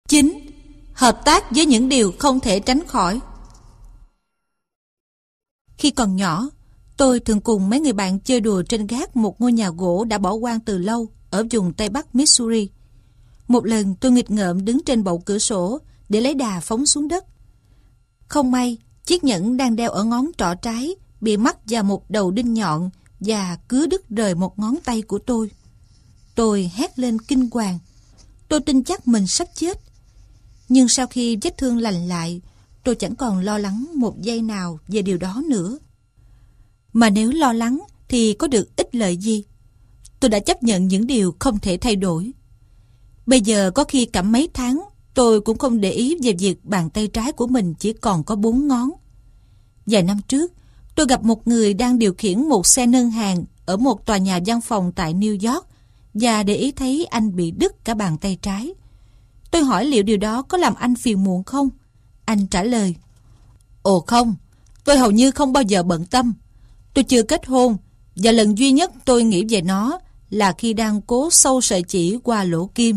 9. Hợp tác với những điều không thể tránh khỏi. Khi còn nhỏ, tôi thường cùng mấy người bạn chơi đùa trên gác một ngôi nhà gỗ đã bỏ hoang từ lâu ở vùng Tây Bắc Missouri. Một lần tôi nghịch ngợm đứng trên bậu cửa sổ để lấy đà phóng xuống đất. Không may, chiếc nhẫn đang đeo ở ngón trỏ trái bị mắc vào một đầu đinh nhọn và cứa đứt rời một ngón tay của tôi. Tôi hét lên kinh hoàng. Tôi tin chắc mình sắp chết. Nhưng sau khi vết thương lành lại, tôi chẳng còn lo lắng một giây nào về điều đó nữa. Mà nếu lo lắng thì có được ích lợi gì? Tôi đã chấp nhận những điều không thể thay đổi. Bây giờ có khi cả mấy tháng tôi cũng không để ý về việc bàn tay trái của mình chỉ còn có 4 ngón. Vài năm trước, tôi gặp một người đang điều khiển một xe nâng hàng ở một tòa nhà văn phòng tại New York và để ý thấy anh bị đứt cả bàn tay trái. Tôi hỏi liệu điều đó có làm anh phiền muộn không? Anh trả lời: Ồ không, tôi hầu như không bao giờ bận tâm. Tôi chưa kết hôn và lần duy nhất tôi nghĩ về nó là khi đang cố sâu sợi chỉ qua lỗ kim.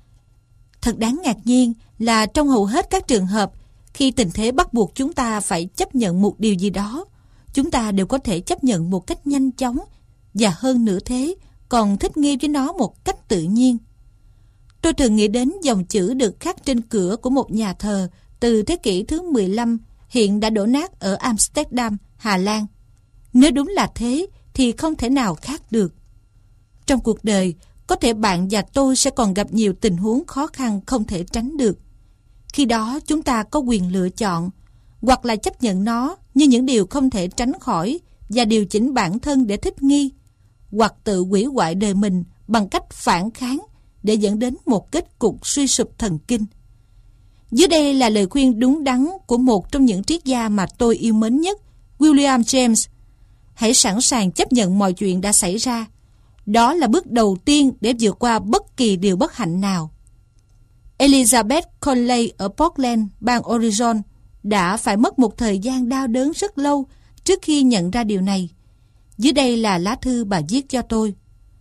Thật đáng ngạc nhiên là trong hầu hết các trường hợp, khi tình thế bắt buộc chúng ta phải chấp nhận một điều gì đó, chúng ta đều có thể chấp nhận một cách nhanh chóng và hơn nữa thế, còn thích nghi với nó một cách tự nhiên. Tôi thường nghĩ đến dòng chữ được khắc trên cửa của một nhà thờ từ thế kỷ thứ 15 hiện đã đổ nát ở Amsterdam, Hà Lan. Nếu đúng là thế thì không thể nào khác được. Trong cuộc đời, có thể bạn và tôi sẽ còn gặp nhiều tình huống khó khăn không thể tránh được. Khi đó chúng ta có quyền lựa chọn, hoặc là chấp nhận nó như những điều không thể tránh khỏi và điều chỉnh bản thân để thích nghi, hoặc tự hủy hoại đời mình bằng cách phản kháng để dẫn đến một kết cục suy sụp thần kinh. Dưới đây là lời khuyên đúng đắn của một trong những triết gia mà tôi yêu mến nhất, William James. Hãy sẵn sàng chấp nhận mọi chuyện đã xảy ra. Đó là bước đầu tiên để vượt qua bất kỳ điều bất hạnh nào. Elizabeth Conley ở Portland, bang Oregon, đã phải mất một thời gian đau đớn rất lâu trước khi nhận ra điều này. Dưới đây là lá thư bà viết cho tôi.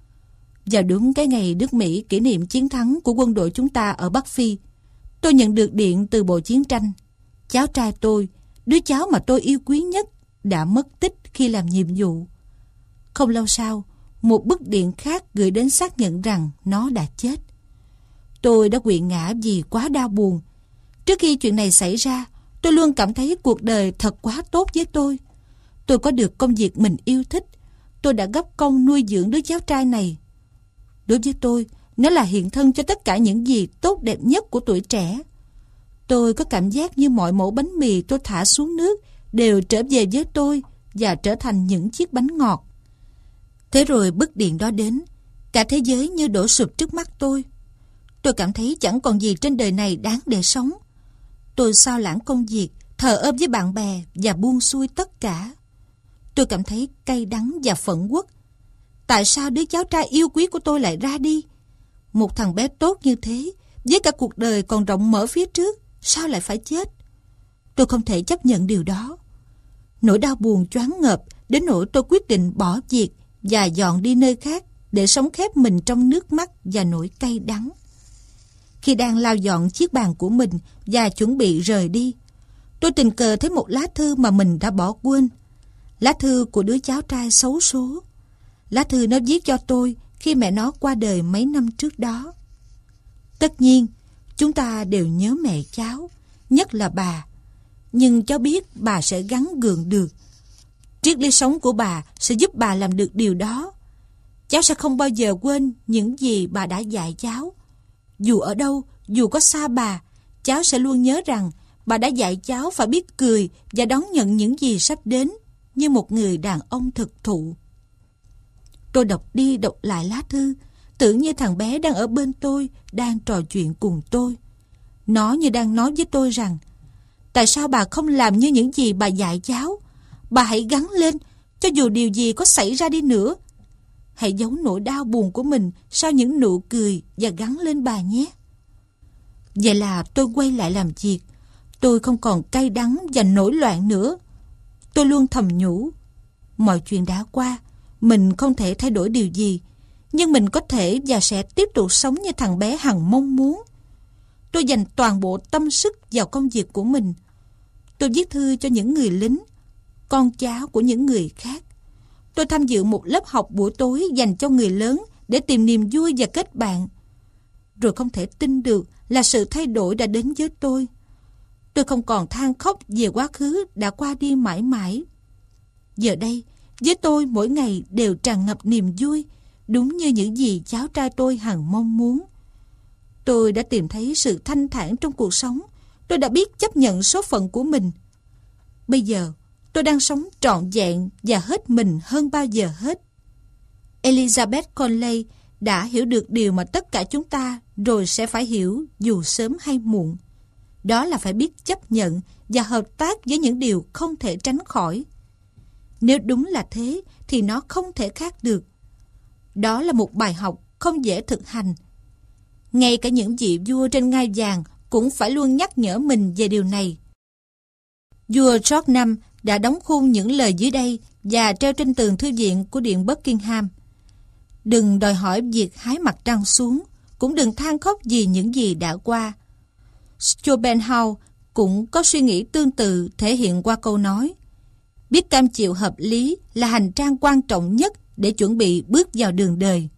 Vào đúng cái ngày nước Mỹ kỷ niệm chiến thắng của quân đội chúng ta ở Bắc Phi, tôi nhận được điện từ Bộ Chiến tranh. Cháu trai tôi, đứa cháu mà tôi yêu quý nhất, đã mất tích khi làm nhiệm vụ. Không lâu sau, một bức điện khác gửi đến xác nhận rằng nó đã chết. Tôi đã quỵ ngã vì quá đau buồn. Trước khi chuyện này xảy ra, tôi luôn cảm thấy cuộc đời thật quá tốt với tôi. Tôi có được công việc mình yêu thích. Tôi đã góp công nuôi dưỡng đứa cháu trai này. Đối với tôi, nó là hiện thân cho tất cả những gì tốt đẹp nhất của tuổi trẻ. Tôi có cảm giác như mọi mẩu bánh mì tôi thả xuống nước đều trở về với tôi và trở thành những chiếc bánh ngọt. Thế rồi bức điện đó đến, cả thế giới như đổ sụp trước mắt tôi. Tôi cảm thấy chẳng còn gì trên đời này đáng để sống. Tôi xao lãng công việc, thờ ơ với bạn bè và buông xuôi tất cả. Tôi cảm thấy cay đắng và phẫn uất. Tại sao đứa cháu trai yêu quý của tôi lại ra đi? Một thằng bé tốt như thế, với cả cuộc đời còn rộng mở phía trước, sao lại phải chết? Tôi không thể chấp nhận điều đó. Nỗi đau buồn choáng ngợp đến nỗi tôi quyết định bỏ việc và dọn đi nơi khác để sống khép mình trong nước mắt và nỗi cay đắng. Khi đang lau dọn chiếc bàn của mình và chuẩn bị rời đi, tôi tình cờ thấy một lá thư mà mình đã bỏ quên. Lá thư của đứa cháu trai xấu số. Lá thư nó viết cho tôi khi mẹ nó qua đời mấy năm trước đó. Tất nhiên, chúng ta đều nhớ mẹ cháu, nhất là bà. Nhưng cháu biết bà sẽ gắng gượng được. Triết lý sống của bà sẽ giúp bà làm được điều đó. Cháu sẽ không bao giờ quên những gì bà đã dạy cháu. Dù ở đâu, dù có xa bà, cháu sẽ luôn nhớ rằng bà đã dạy cháu phải biết cười và đón nhận những gì sắp đến như một người đàn ông thực thụ. Tôi đọc đi đọc lại lá thư, tưởng như thằng bé đang ở bên tôi, đang trò chuyện cùng tôi. Nó như đang nói với tôi rằng, tại sao bà không làm như những gì bà dạy cháu? Bà hãy gắng lên, cho dù điều gì có xảy ra đi nữa. Hãy giấu nỗi đau buồn của mình sau những nụ cười và gắng lên bà nhé. Vậy là tôi quay lại làm việc. Tôi không còn cay đắng và nổi loạn nữa. Tôi luôn thầm nhủ, mọi chuyện đã qua, mình không thể thay đổi điều gì, nhưng mình có thể và sẽ tiếp tục sống như thằng bé hằng mong muốn. Tôi dành toàn bộ tâm sức vào công việc của mình. Tôi viết thư cho những người lính, con cháu của những người khác. Tôi tham dự một lớp học buổi tối dành cho người lớn để tìm niềm vui và kết bạn. Rồi không thể tin được là sự thay đổi đã đến với tôi. Tôi không còn than khóc về quá khứ đã qua đi mãi mãi. Giờ đây, với tôi mỗi ngày đều tràn ngập niềm vui, đúng như những gì cháu trai tôi hằng mong muốn. Tôi đã tìm thấy sự thanh thản trong cuộc sống. Tôi đã biết chấp nhận số phận của mình. Bây giờ, tôi đang sống trọn vẹn và hết mình hơn bao giờ hết. Elizabeth Conley đã hiểu được điều mà tất cả chúng ta rồi sẽ phải hiểu dù sớm hay muộn. Đó là phải biết chấp nhận và hợp tác với những điều không thể tránh khỏi. Nếu đúng là thế thì nó không thể khác được. Đó là một bài học không dễ thực hành. Ngay cả những vị vua trên ngai vàng cũng phải luôn nhắc nhở mình về điều này. Vua George V đã đóng khung những lời dưới đây và treo trên tường thư viện của điện Buckingham. Đừng đòi hỏi việc hái mặt trăng xuống, cũng đừng than khóc vì những gì đã qua. Schopenhauer cũng có suy nghĩ tương tự thể hiện qua câu nói: biết cam chịu hợp lý là hành trang quan trọng nhất để chuẩn bị bước vào đường đời.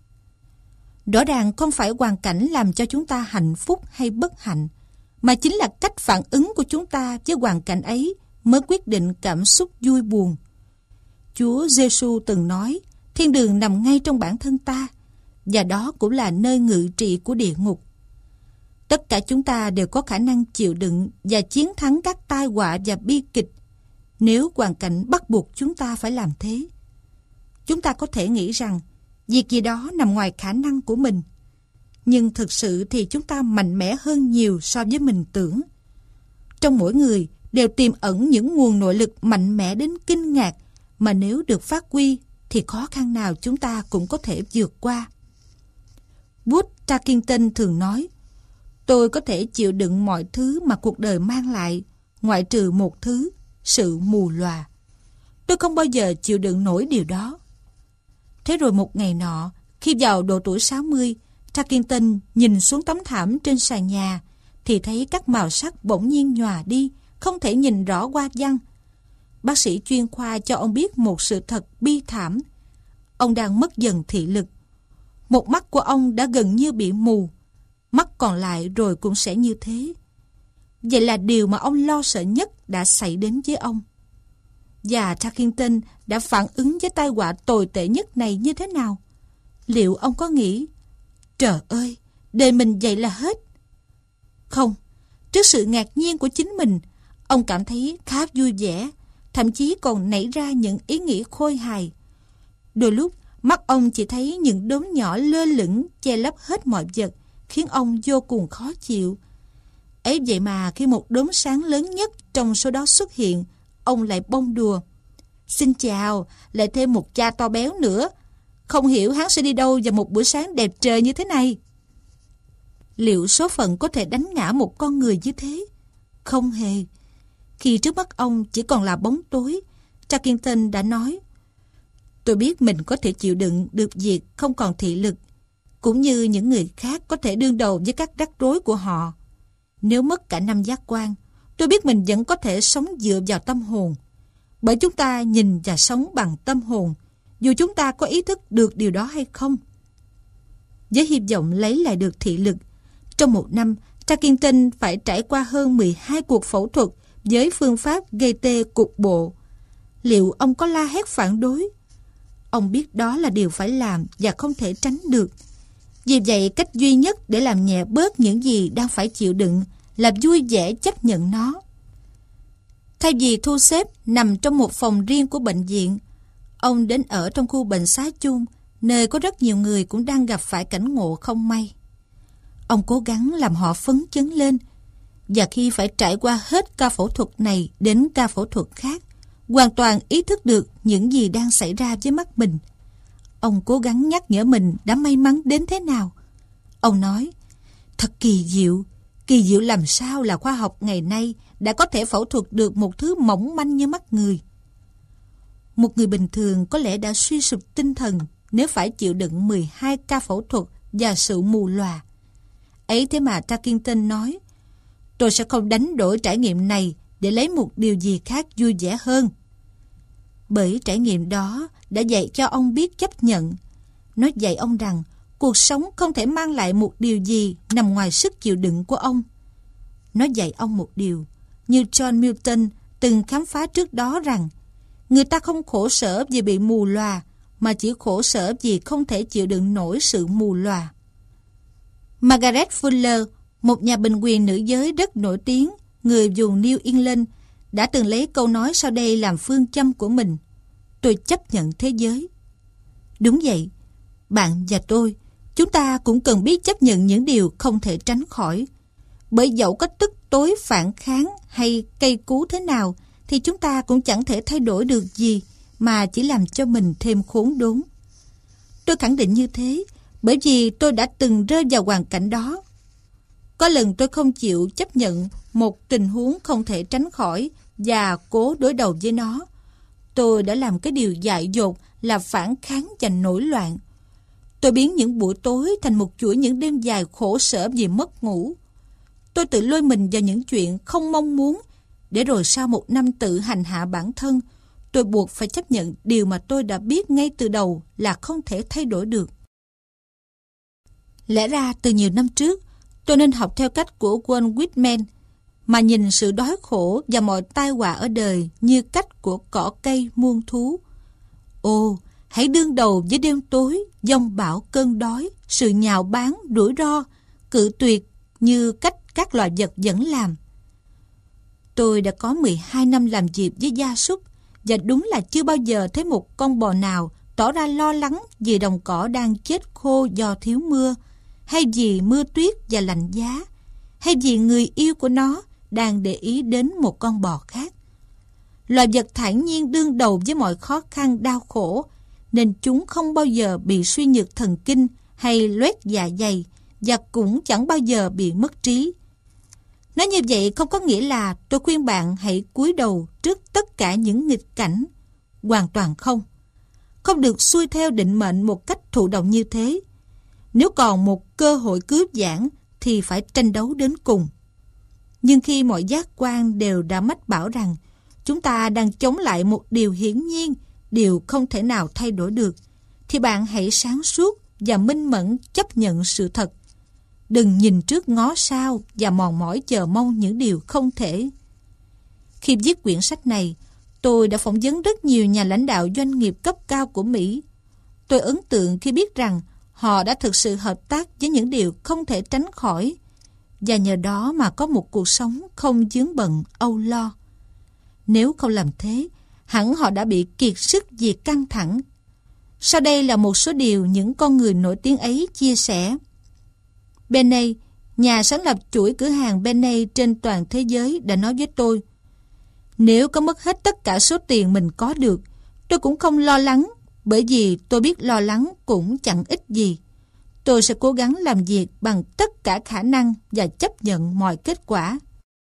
Rõ ràng không phải hoàn cảnh làm cho chúng ta hạnh phúc hay bất hạnh, mà chính là cách phản ứng của chúng ta với hoàn cảnh ấy mới quyết định cảm xúc vui buồn. Chúa Giêsu từng nói, thiên đường nằm ngay trong bản thân ta, và đó cũng là nơi ngự trị của địa ngục. Tất cả chúng ta đều có khả năng chịu đựng và chiến thắng các tai họa và bi kịch, nếu hoàn cảnh bắt buộc chúng ta phải làm thế. Chúng ta có thể nghĩ rằng việc gì đó nằm ngoài khả năng của mình, nhưng thực sự thì chúng ta mạnh mẽ hơn nhiều so với mình tưởng. Trong mỗi người đều tiềm ẩn những nguồn nội lực mạnh mẽ đến kinh ngạc mà nếu được phát huy thì khó khăn nào chúng ta cũng có thể vượt qua. Wood Tarkington thường nói, tôi có thể chịu đựng mọi thứ mà cuộc đời mang lại, ngoại trừ một thứ, sự mù lòa. Tôi không bao giờ chịu đựng nổi điều đó. Thế rồi một ngày nọ, khi vào độ tuổi 60, Tarkington nhìn xuống tấm thảm trên sàn nhà, thì thấy các màu sắc bỗng nhiên nhòa đi, không thể nhìn rõ hoa văn. Bác sĩ chuyên khoa cho ông biết một sự thật bi thảm. Ông đang mất dần thị lực. Một mắt của ông đã gần như bị mù. Mắt còn lại rồi cũng sẽ như thế. Vậy là điều mà ông lo sợ nhất đã xảy đến với ông. Và Tarkington đã phản ứng với tai họa tồi tệ nhất này như thế nào? Liệu ông có nghĩ, trời ơi, đời mình vậy là hết? Không, trước sự ngạc nhiên của chính mình, ông cảm thấy khá vui vẻ, thậm chí còn nảy ra những ý nghĩ khôi hài. Đôi lúc, mắt ông chỉ thấy những đốm nhỏ lơ lửng che lấp hết mọi vật, khiến ông vô cùng khó chịu. Ấy vậy mà khi một đốm sáng lớn nhất trong số đó xuất hiện, ông lại bông đùa. Xin chào, lại thêm một cha to béo nữa. Không hiểu hắn sẽ đi đâu vào một buổi sáng đẹp trời như thế này. Liệu số phận có thể đánh ngã một con người như thế? Không hề. Khi trước mắt ông chỉ còn là bóng tối, Tarkington đã nói, tôi biết mình có thể chịu đựng được việc không còn thị lực, cũng như những người khác có thể đương đầu với các rắc rối của họ. Nếu mất cả 5 giác quan, tôi biết mình vẫn có thể sống dựa vào tâm hồn. Bởi chúng ta nhìn và sống bằng tâm hồn, dù chúng ta có ý thức được điều đó hay không. Với hy vọng lấy lại được thị lực, trong một năm, Tarkington phải trải qua hơn 12 cuộc phẫu thuật với phương pháp gây tê cục bộ. Liệu ông có la hét phản đối? Ông biết đó là điều phải làm và không thể tránh được. Vì vậy, cách duy nhất để làm nhẹ bớt những gì đang phải chịu đựng là vui vẻ chấp nhận nó. Thay vì thu xếp nằm trong một phòng riêng của bệnh viện, ông đến ở trong khu bệnh xá chung, nơi có rất nhiều người cũng đang gặp phải cảnh ngộ không may. Ông cố gắng làm họ phấn chấn lên, và khi phải trải qua hết ca phẫu thuật này đến ca phẫu thuật khác, hoàn toàn ý thức được những gì đang xảy ra với mắt mình. Ông cố gắng nhắc nhở mình đã may mắn đến thế nào. Ông nói, thật kỳ diệu làm sao là khoa học ngày nay đã có thể phẫu thuật được một thứ mỏng manh như mắt người. Một người bình thường có lẽ đã suy sụp tinh thần nếu phải chịu đựng 12 ca phẫu thuật và sự mù lòa. Ấy thế mà Tarkington nói, Tôi sẽ không đánh đổi trải nghiệm này để lấy một điều gì khác vui vẻ hơn. Bởi trải nghiệm đó đã dạy cho ông biết chấp nhận. Nó dạy ông rằng cuộc sống không thể mang lại một điều gì nằm ngoài sức chịu đựng của ông. Nó dạy ông một điều, như John Milton từng khám phá trước đó, rằng người ta không khổ sở vì bị mù lòa, mà chỉ khổ sở vì không thể chịu đựng nổi sự mù lòa. Margaret Fuller, một nhà bình quyền nữ giới rất nổi tiếng, người vùng New England, đã từng lấy câu nói sau đây làm phương châm của mình: tôi chấp nhận thế giới. Đúng vậy, bạn và tôi, chúng ta cũng cần biết chấp nhận những điều không thể tránh khỏi. Bởi dẫu có tức tối phản kháng hay cay cú thế nào, thì chúng ta cũng chẳng thể thay đổi được gì, mà chỉ làm cho mình thêm khốn đốn. Tôi khẳng định như thế, bởi vì tôi đã từng rơi vào hoàn cảnh đó. Có lần tôi không chịu chấp nhận một tình huống không thể tránh khỏi và cố đối đầu với nó. Tôi đã làm cái điều dại dột là phản kháng và nổi loạn. Tôi biến những buổi tối thành một chuỗi những đêm dài khổ sở vì mất ngủ. Tôi tự lôi mình vào những chuyện không mong muốn, để rồi sau một năm tự hành hạ bản thân, tôi buộc phải chấp nhận điều mà tôi đã biết ngay từ đầu là không thể thay đổi được. Lẽ ra từ nhiều năm trước, tôi nên học theo cách của Walt Whitman, mà nhìn sự đói khổ và mọi tai họa ở đời như cách của cỏ cây muôn thú. Ồ, hãy đương đầu với đêm tối, giông bão cơn đói, sự nhạo báng, rủi ro, cự tuyệt như cách các loài vật vẫn làm. Tôi đã có 12 năm làm việc với gia súc, và đúng là chưa bao giờ thấy một con bò nào tỏ ra lo lắng vì đồng cỏ đang chết khô do thiếu mưa, hay vì mưa tuyết và lạnh giá, hay vì người yêu của nó đang để ý đến một con bò khác. Loài vật thản nhiên đương đầu với mọi khó khăn đau khổ, nên chúng không bao giờ bị suy nhược thần kinh hay loét dạ dày, và cũng chẳng bao giờ bị mất trí. Nói như vậy không có nghĩa là tôi khuyên bạn hãy cúi đầu trước tất cả những nghịch cảnh. Hoàn toàn không. Không được xuôi theo định mệnh một cách thụ động như thế. Nếu còn một cơ hội cướp giảng thì phải tranh đấu đến cùng. Nhưng khi mọi giác quan đều đã mách bảo rằng chúng ta đang chống lại một điều hiển nhiên, điều không thể nào thay đổi được, thì bạn hãy sáng suốt và minh mẫn chấp nhận sự thật. Đừng nhìn trước ngó sau và mòn mỏi chờ mong những điều không thể. Khi viết quyển sách này, tôi đã phỏng vấn rất nhiều nhà lãnh đạo doanh nghiệp cấp cao của Mỹ. Tôi ấn tượng khi biết rằng họ đã thực sự hợp tác với những điều không thể tránh khỏi, và nhờ đó mà có một cuộc sống không vướng bận, âu lo. Nếu không làm thế, hẳn họ đã bị kiệt sức vì căng thẳng. Sau đây là một số điều những con người nổi tiếng ấy chia sẻ. Benay, nhà sáng lập chuỗi cửa hàng Benay trên toàn thế giới, đã nói với tôi: nếu có mất hết tất cả số tiền mình có được, tôi cũng không lo lắng, bởi vì tôi biết lo lắng cũng chẳng ích gì. Tôi sẽ cố gắng làm việc bằng tất cả khả năng và chấp nhận mọi kết quả.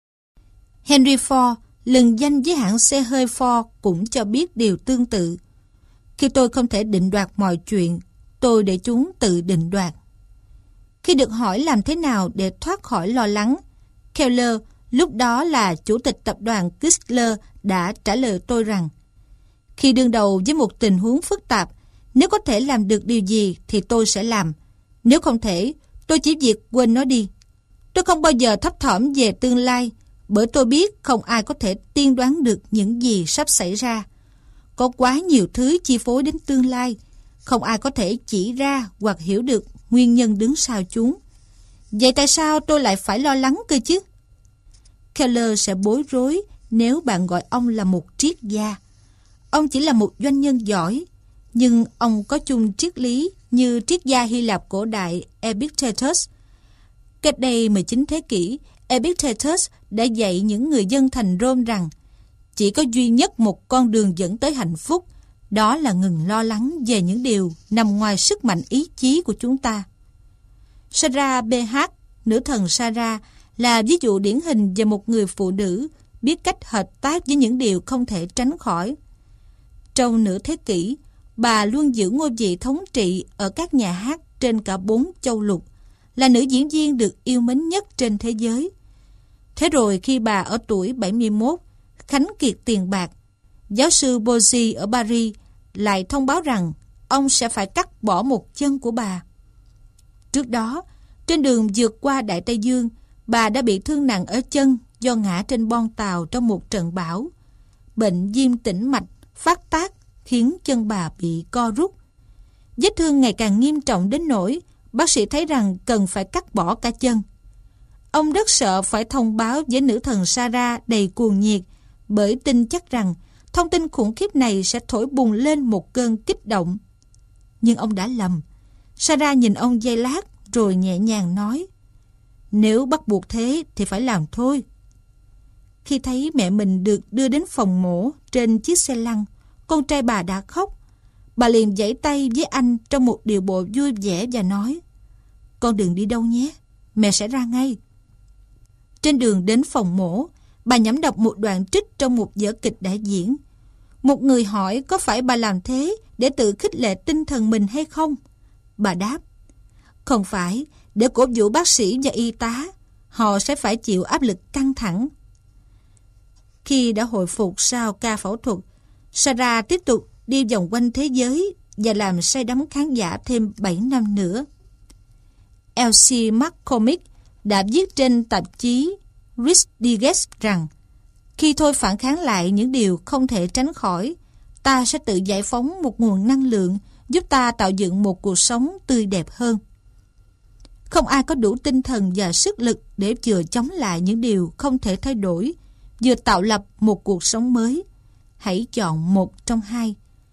Henry Ford, lừng danh với hãng xe hơi Ford, cũng cho biết điều tương tự. Khi tôi không thể định đoạt mọi chuyện, tôi để chúng tự định đoạt. Khi được hỏi làm thế nào để thoát khỏi lo lắng, Keller, lúc đó là chủ tịch tập đoàn Chrysler, đã trả lời tôi rằng: khi đương đầu với một tình huống phức tạp, nếu có thể làm được điều gì thì tôi sẽ làm. Nếu không thể, tôi chỉ việc quên nó đi. Tôi không bao giờ thấp thỏm về tương lai, bởi tôi biết không ai có thể tiên đoán được những gì sắp xảy ra. Có quá nhiều thứ chi phối đến tương lai, không ai có thể chỉ ra hoặc hiểu được nguyên nhân đứng sau chúng. Vậy tại sao tôi lại phải lo lắng cơ chứ? Keller sẽ bối rối nếu bạn gọi ông là một triết gia. Ông chỉ là một doanh nhân giỏi, nhưng ông có chung triết lý như triết gia Hy Lạp cổ đại Epictetus. Cách đây 19 thế kỷ, Epictetus đã dạy những người dân thành Rome rằng chỉ có duy nhất một con đường dẫn tới hạnh phúc, đó là ngừng lo lắng về những điều nằm ngoài sức mạnh ý chí của chúng ta. Sarah B.H., nữ thần Sarah, là ví dụ điển hình về một người phụ nữ biết cách hợp tác với những điều không thể tránh khỏi. Trong nửa thế kỷ, bà luôn giữ ngôi vị thống trị ở các nhà hát trên cả 4 châu lục, là nữ diễn viên được yêu mến nhất trên thế giới. Thế rồi khi bà ở tuổi 71, khánh kiệt tiền bạc, giáo sư Bozy ở Paris lại thông báo rằng ông sẽ phải cắt bỏ một chân của bà. Trước đó, trên đường vượt qua Đại Tây Dương, bà đã bị thương nặng ở chân do ngã trên bon tàu trong một trận bão. Bệnh viêm tĩnh mạch phát tác khiến chân bà bị co rút. Vết thương ngày càng nghiêm trọng đến nỗi bác sĩ thấy rằng cần phải cắt bỏ cả chân. Ông rất sợ phải thông báo với nữ thần Sarah đầy cuồng nhiệt, bởi tin chắc rằng thông tin khủng khiếp này sẽ thổi bùng lên một cơn kích động. Nhưng ông đã lầm. Sarah nhìn ông giây lát rồi nhẹ nhàng nói: "Nếu bắt buộc thế thì phải làm thôi." Khi thấy mẹ mình được đưa đến phòng mổ trên chiếc xe lăn, con trai bà đã khóc. Bà liền giãy tay với anh trong một điệu bộ vui vẻ và nói: "Con đừng đi đâu nhé, mẹ sẽ ra ngay." Trên đường đến phòng mổ, bà nhẩm đọc một đoạn trích trong một vở kịch đã diễn. Một người hỏi có phải bà làm thế để tự khích lệ tinh thần mình hay không? Bà đáp: "Không phải, để cổ vũ bác sĩ và y tá. Họ sẽ phải chịu áp lực căng thẳng." Khi đã hồi phục sau ca phẫu thuật, Sarah tiếp tục đi vòng quanh thế giới và làm say đắm khán giả thêm 7 năm nữa. Elsie McCormick đã viết trên tạp chí Reader's Digest rằng khi thôi phản kháng lại những điều không thể tránh khỏi, ta sẽ tự giải phóng một nguồn năng lượng giúp ta tạo dựng một cuộc sống tươi đẹp hơn. Không ai có đủ tinh thần và sức lực để vừa chống lại những điều không thể thay đổi, vừa tạo lập một cuộc sống mới. Hãy chọn một trong hai.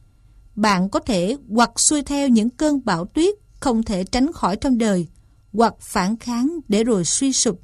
Bạn có thể hoặc xuôi theo những cơn bão tuyết không thể tránh khỏi trong đời, hoặc phản kháng để rồi suy sụp.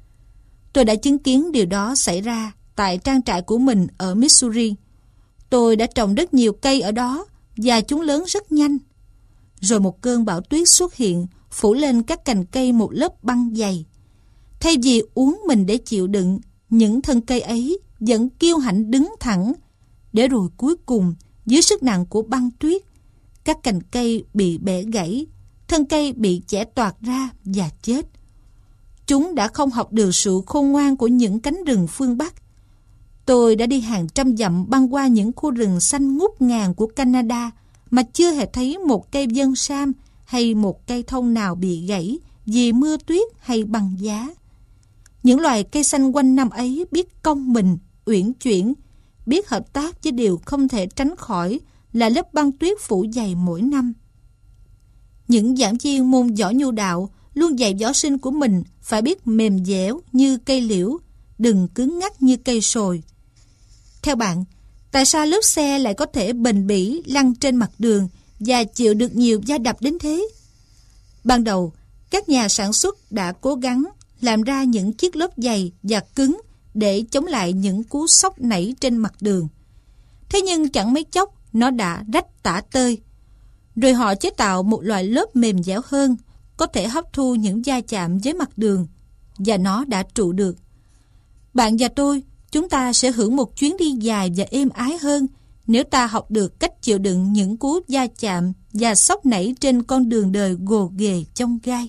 Tôi đã chứng kiến điều đó xảy ra tại trang trại của mình ở Missouri. Tôi đã trồng rất nhiều cây ở đó và chúng lớn rất nhanh. Rồi một cơn bão tuyết xuất hiện, phủ lên các cành cây một lớp băng dày. Thay vì uốn mình để chịu đựng, những thân cây ấy vẫn kiêu hãnh đứng thẳng, để rồi cuối cùng, dưới sức nặng của băng tuyết, các cành cây bị bẻ gãy, thân cây bị chẻ toạc ra và chết. Chúng đã không học được sự khôn ngoan của những cánh rừng phương Bắc. Tôi đã đi hàng trăm dặm băng qua những khu rừng xanh ngút ngàn của Canada mà chưa hề thấy một cây vân sam hay một cây thông nào bị gãy vì mưa tuyết hay băng giá. Những loài cây xanh quanh năm ấy biết cong mình, uyển chuyển, biết hợp tác với điều không thể tránh khỏi là lớp băng tuyết phủ dày mỗi năm. Những giảng viên môn võ nhu đạo luôn dạy võ sinh của mình phải biết mềm dẻo như cây liễu, đừng cứng ngắc như cây sồi. Theo bạn, tại sao lớp xe lại có thể bền bỉ lăn trên mặt đường và chịu được nhiều va đập đến thế? Ban đầu, các nhà sản xuất đã cố gắng làm ra những chiếc lớp dày và cứng để chống lại những cú sốc nảy trên mặt đường. Thế nhưng chẳng mấy chốc nó đã rách tả tơi. Rồi họ chế tạo một loại lớp mềm dẻo hơn, có thể hấp thu những va chạm với mặt đường, và nó đã trụ được. Bạn và tôi, chúng ta sẽ hưởng một chuyến đi dài và êm ái hơn nếu ta học được cách chịu đựng những cú va chạm và sốc nảy trên con đường đời gồ ghề chông gai.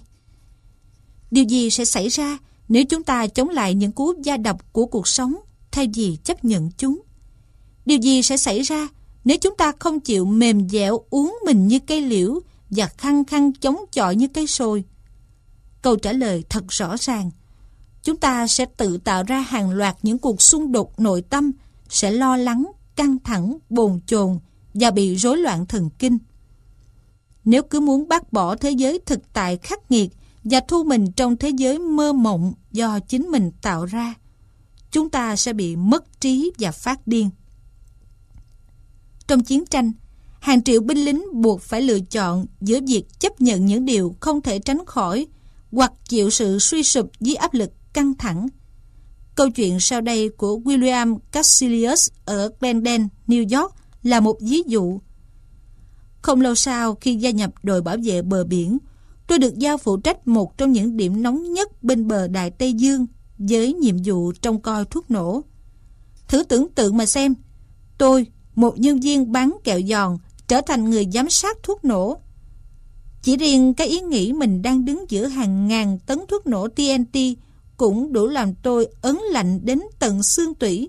Điều gì sẽ xảy ra nếu chúng ta chống lại những cú va đập của cuộc sống thay vì chấp nhận chúng? Điều gì sẽ xảy ra nếu chúng ta không chịu mềm dẻo uốn mình như cây liễu và khăng khăng chống chọi như cây sồi? Câu trả lời thật rõ ràng. Chúng ta sẽ tự tạo ra hàng loạt những cuộc xung đột nội tâm, sẽ lo lắng, căng thẳng, bồn chồn và bị rối loạn thần kinh. Nếu cứ muốn bác bỏ thế giới thực tại khắc nghiệt và thu mình trong thế giới mơ mộng do chính mình tạo ra, chúng ta sẽ bị mất trí và phát điên. Trong chiến tranh, hàng triệu binh lính buộc phải lựa chọn giữa việc chấp nhận những điều không thể tránh khỏi hoặc chịu sự suy sụp dưới áp lực căng thẳng. Câu chuyện sau đây của William Cassilius ở Glendale, New York là một ví dụ. Không lâu sau khi gia nhập đội bảo vệ bờ biển, tôi được giao phụ trách một trong những điểm nóng nhất bên bờ Đại Tây Dương với nhiệm vụ trông coi thuốc nổ. Thử tưởng tượng mà xem, tôi, một nhân viên bán kẹo giòn, trở thành người giám sát thuốc nổ. Chỉ riêng cái ý nghĩ mình đang đứng giữa hàng ngàn tấn thuốc nổ TNT cũng đủ làm tôi ớn lạnh đến tận xương tủy.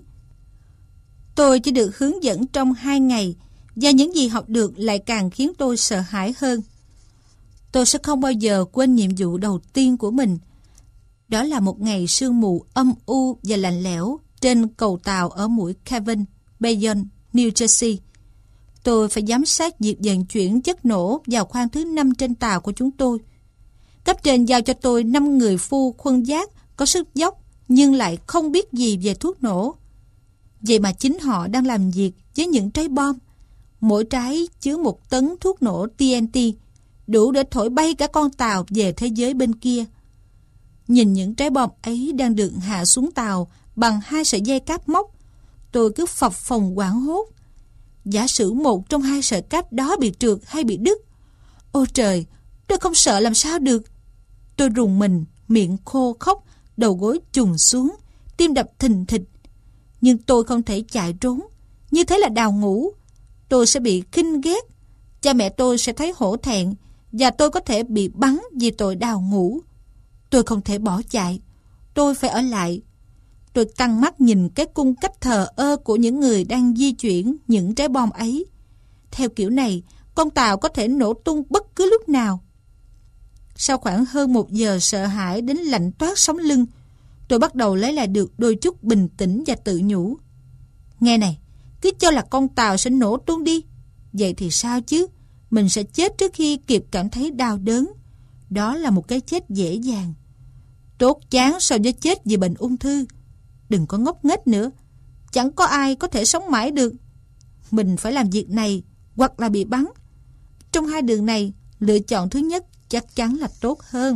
Tôi chỉ được hướng dẫn trong 2 ngày, và những gì học được lại càng khiến tôi sợ hãi hơn. Tôi sẽ không bao giờ quên nhiệm vụ đầu tiên của mình. Đó là một ngày sương mù âm u và lạnh lẽo trên cầu tàu ở mũi Kevin, Bayonne, New Jersey. Tôi phải giám sát việc vận chuyển chất nổ vào khoang thứ 5 trên tàu của chúng tôi. Cấp trên giao cho tôi 5 người phu khuân vác có sức dốc nhưng lại không biết gì về thuốc nổ. Vậy mà chính họ đang làm việc với những trái bom. Mỗi trái chứa 1 tấn thuốc nổ TNT, đủ để thổi bay cả con tàu về thế giới bên kia. Nhìn những trái bom ấy đang được hạ xuống tàu bằng 2 sợi dây cáp móc, tôi cứ phập phồng hoảng hốt. Giả sử một trong 2 sợi cáp đó bị trượt hay bị đứt, ôi trời, tôi không sợ làm sao được. Tôi rùng mình, miệng khô khốc, đầu gối chùng xuống, tim đập thình thịch. Nhưng tôi không thể chạy trốn, như thế là đào ngũ. Tôi sẽ bị khinh ghét, cha mẹ tôi sẽ thấy hổ thẹn, và tôi có thể bị bắn vì tội đào ngũ. Tôi không thể bỏ chạy, tôi phải ở lại. Tôi căng mắt nhìn cái cung cách thờ ơ của những người đang di chuyển những trái bom ấy. Theo kiểu này, con tàu có thể nổ tung bất cứ lúc nào. Sau khoảng hơn 1 giờ sợ hãi đến lạnh toát sống lưng, tôi bắt đầu lấy lại được đôi chút bình tĩnh và tự nhủ. Nghe này, cứ cho là con tàu sẽ nổ tung đi. Vậy thì sao chứ? Mình sẽ chết trước khi kịp cảm thấy đau đớn. Đó là một cái chết dễ dàng. Tốt chán so với chết vì bệnh ung thư. Đừng có ngốc nghếch nữa. Chẳng có ai có thể sống mãi được. Mình phải làm việc này hoặc là bị bắn. Trong 2 đường này, lựa chọn thứ nhất chắc chắn là tốt hơn.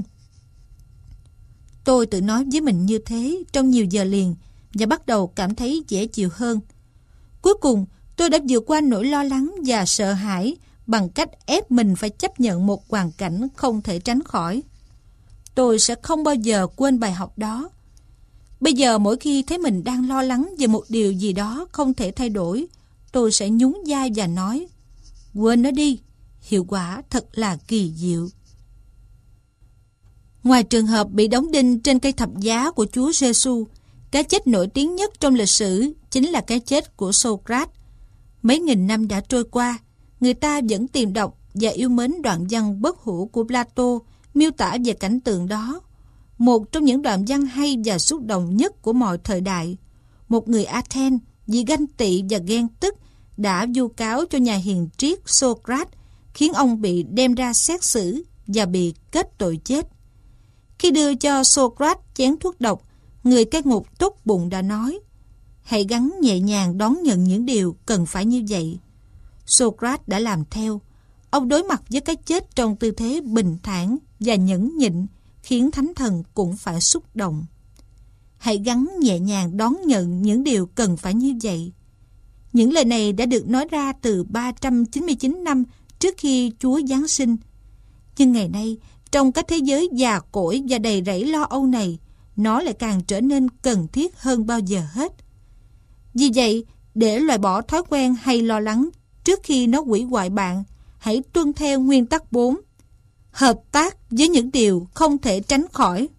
Tôi tự nói với mình như thế trong nhiều giờ liền và bắt đầu cảm thấy dễ chịu hơn. Cuối cùng, tôi đã vượt qua nỗi lo lắng và sợ hãi bằng cách ép mình phải chấp nhận một hoàn cảnh không thể tránh khỏi. Tôi sẽ không bao giờ quên bài học đó. Bây giờ mỗi khi thấy mình đang lo lắng về một điều gì đó không thể thay đổi, tôi sẽ nhún vai và nói, quên nó đi, hiệu quả thật là kỳ diệu. Ngoài trường hợp bị đóng đinh trên cây thập giá của Chúa Giêsu, cái chết nổi tiếng nhất trong lịch sử chính là cái chết của Socrates. Mấy nghìn năm đã trôi qua, người ta vẫn tìm đọc và yêu mến đoạn văn bất hủ của Plato miêu tả về cảnh tượng đó. Một trong những đoạn văn hay và xúc động nhất của mọi thời đại. Một người Athens vì ganh tị và ghen tức đã vu cáo cho nhà hiền triết Socrates, khiến ông bị đem ra xét xử và bị kết tội chết. Khi đưa cho Socrates chén thuốc độc, người cai ngục tốt bụng đã nói, hãy gắng nhẹ nhàng đón nhận những điều cần phải như vậy. Socrates đã làm theo. Ông đối mặt với cái chết trong tư thế bình thản và nhẫn nhịn, khiến thánh thần cũng phải xúc động. Hãy gắng nhẹ nhàng đón nhận những điều cần phải như vậy. Những lời này đã được nói ra từ 399 năm trước khi Chúa Giáng sinh. Nhưng ngày nay, trong cái thế giới già cỗi và đầy rẫy lo âu này, nó lại càng trở nên cần thiết hơn bao giờ hết. Vì vậy, để loại bỏ thói quen hay lo lắng trước khi nó hủy hoại bạn, hãy tuân theo nguyên tắc 4. Hợp tác với những điều không thể tránh khỏi.